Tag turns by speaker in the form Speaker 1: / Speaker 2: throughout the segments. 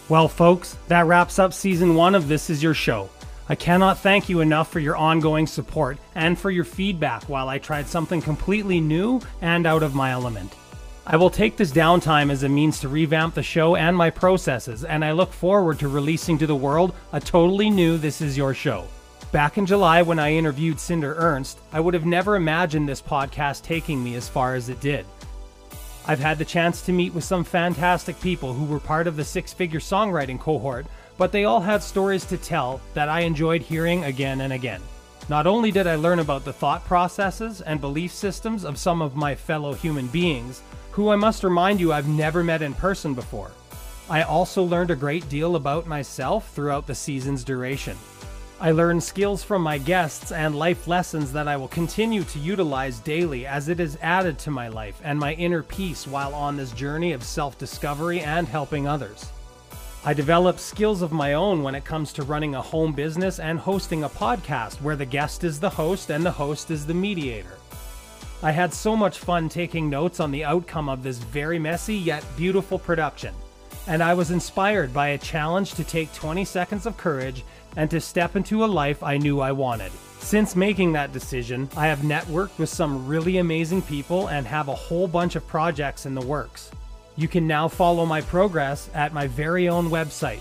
Speaker 1: Well, folks, that wraps up season 1 of This Is Your Show. I cannot thank you enough for your ongoing support and for your feedback while I tried something completely new and out of my element. I will take this downtime as a means to revamp the show and my processes, and I look forward to releasing to the world a totally new This Is Your Show. Back in July when I interviewed Cinder Ernst, I would have never imagined this podcast taking me as far as it did. I've had the chance to meet with some fantastic people who were part of the six-figure songwriting cohort, but they all had stories to tell that I enjoyed hearing again and again. Not only did I learn about the thought processes and belief systems of some of my fellow human beings, who I must remind you I've never met in person before, I also learned a great deal about myself throughout the season's duration. I learned skills from my guests and life lessons that I will continue to utilize daily as it is added to my life and my inner peace while on this journey of self-discovery and helping others. I developed skills of my own when it comes to running a home business and hosting a podcast where the guest is the host and the host is the mediator. I had so much fun taking notes on the outcome of this very messy yet beautiful production, and I was inspired by a challenge to take 20 seconds of courage and to step into a life I knew I wanted. Since making that decision, I have networked with some really amazing people and have a whole bunch of projects in the works. You can now follow my progress at my very own website,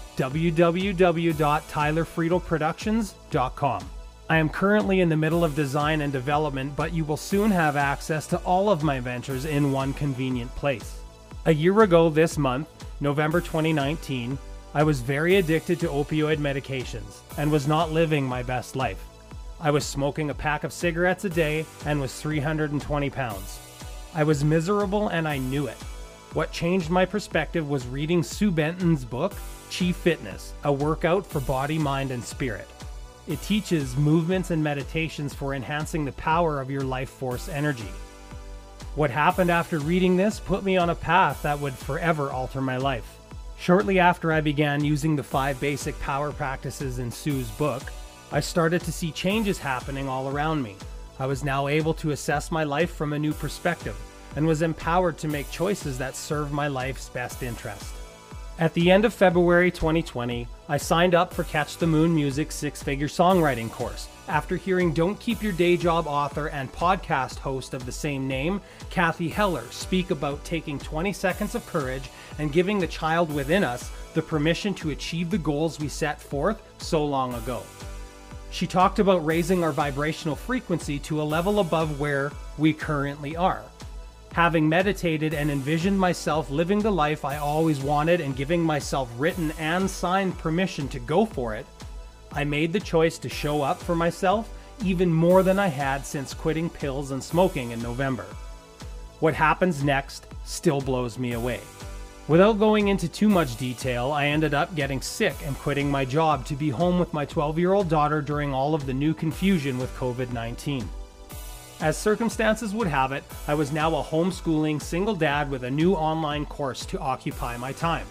Speaker 1: www.tylerfriedelproductions.com. I am currently in the middle of design and development, but you will soon have access to all of my ventures in one convenient place. A year ago this month, November 2019, I was very addicted to opioid medications and was not living my best life. I was smoking a pack of cigarettes a day and was 320 pounds. I was miserable and I knew it. What changed my perspective was reading Sue Benton's book, Chi Fitness, a workout for body, mind, and spirit. It teaches movements and meditations for enhancing the power of your life force energy. What happened after reading this put me on a path that would forever alter my life. Shortly after I began using the 5 basic power practices in Sue's book, I started to see changes happening all around me. I was now able to assess my life from a new perspective and was empowered to make choices that serve my life's best interest. At the end of February 2020, I signed up for Catch the Moon Music's 6-figure songwriting course after hearing Don't Keep Your Day Job author and podcast host of the same name, Cathy Heller, speak about taking 20 seconds of courage and giving the child within us the permission to achieve the goals we set forth so long ago. She talked about raising our vibrational frequency to a level above where we currently are. Having meditated and envisioned myself living the life I always wanted and giving myself written and signed permission to go for it, I made the choice to show up for myself even more than I had since quitting pills and smoking in November. What happens next still blows me away. Without going into too much detail, I ended up getting sick and quitting my job to be home with my 12-year-old daughter during all of the new confusion with COVID-19. As circumstances would have it, I was now a homeschooling single dad with a new online course to occupy my time.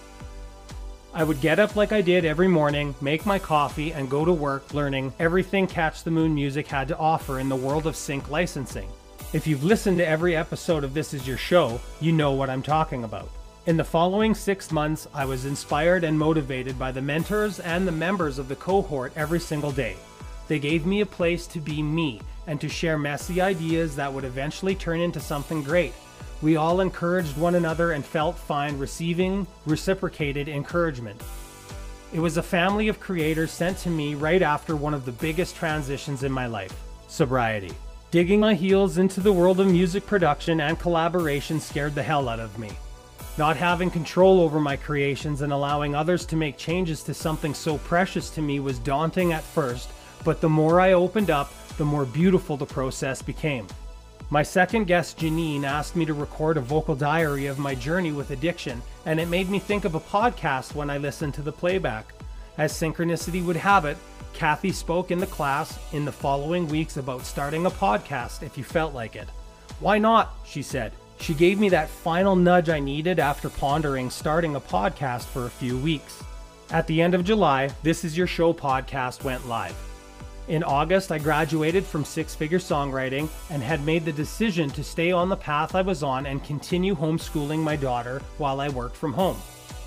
Speaker 1: I would get up like I did every morning, make my coffee, and go to work learning everything Catch the Moon Music had to offer in the world of sync licensing. If you've listened to every episode of This Is Your Show, you know what I'm talking about. In the following 6 months, I was inspired and motivated by the mentors and the members of the cohort every single day. They gave me a place to be me and to share messy ideas that would eventually turn into something great. We all encouraged one another and felt fine receiving reciprocated encouragement. It was a family of creators sent to me right after one of the biggest transitions in my life, sobriety. Digging my heels into the world of music production and collaboration scared the hell out of me. Not having control over my creations and allowing others to make changes to something so precious to me was daunting at first, but the more I opened up, the more beautiful the process became. My second guest, Janine, asked me to record a vocal diary of my journey with addiction, and it made me think of a podcast when I listened to the playback. As synchronicity would have it, Cathy spoke in the class in the following weeks about starting a podcast if you felt like it. Why not? She said. She gave me that final nudge I needed after pondering starting a podcast for a few weeks. At the end of July, This Is Your Show podcast went live. In August, I graduated from 6-figure songwriting and had made the decision to stay on the path I was on and continue homeschooling my daughter while I worked from home.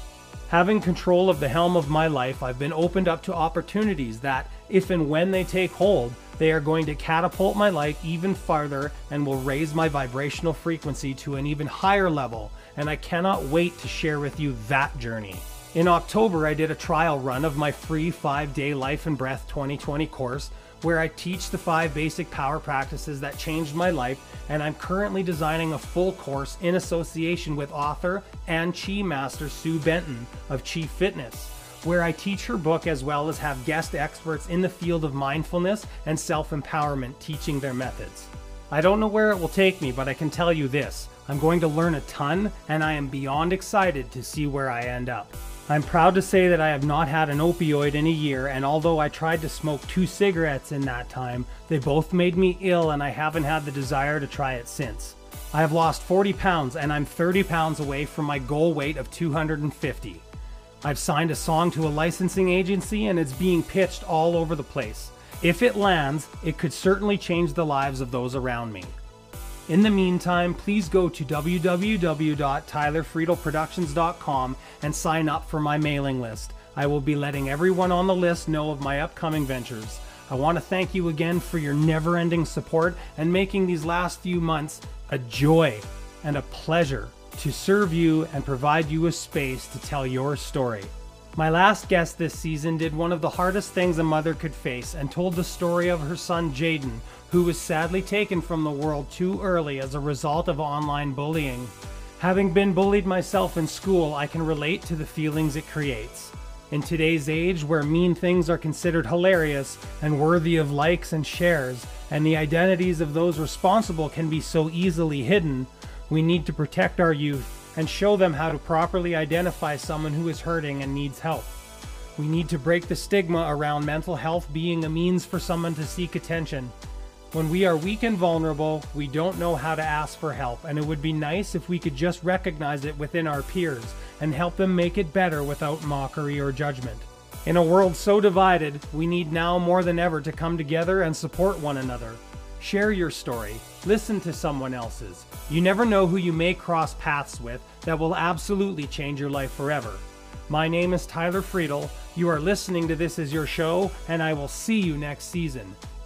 Speaker 1: Having control of the helm of my life, I've been opened up to opportunities that, if and when they take hold, they are going to catapult my life even farther and will raise my vibrational frequency to an even higher level, and I cannot wait to share with you that journey. In October, I did a trial run of my free 5-day Life and Breath 2020 course, where I teach the 5 basic power practices that changed my life, and I'm currently designing a full course in association with author and Chi Master Sue Benton of Chi Fitness, where I teach her book as well as have guest experts in the field of mindfulness and self-empowerment teaching their methods. I don't know where it will take me, but I can tell you this: I'm going to learn a ton, and I am beyond excited to see where I end up. I'm proud to say that I have not had an opioid in a year, and although I tried to smoke 2 cigarettes in that time, they both made me ill and I haven't had the desire to try it since. I have lost 40 pounds and I'm 30 pounds away from my goal weight of 250. I've signed a song to a licensing agency and it's being pitched all over the place. If it lands, it could certainly change the lives of those around me. In the meantime, please go to www.tylerfriedelproductions.com and sign up for my mailing list. I will be letting everyone on the list know of my upcoming ventures. I want to thank you again for your never-ending support and making these last few months a joy and a pleasure to serve you and provide you a space to tell your story. My last guest this season did one of the hardest things a mother could face and told the story of her son Jaden, who was sadly taken from the world too early as a result of online bullying. Having been bullied myself in school, I can relate to the feelings it creates. In today's age, where mean things are considered hilarious and worthy of likes and shares, and the identities of those responsible can be so easily hidden, we need to protect our youth and show them how to properly identify someone who is hurting and needs help. We need to break the stigma around mental health being a means for someone to seek attention. When we are weak and vulnerable, we don't know how to ask for help, and it would be nice if we could just recognize it within our peers and help them make it better without mockery or judgment. In a world so divided, we need now more than ever to come together and support one another. Share your story. Listen to someone else's. You never know who you may cross paths with that will absolutely change your life forever. My name is Tyler Friedel. You are listening to This Is Your Show, and I will see you next season.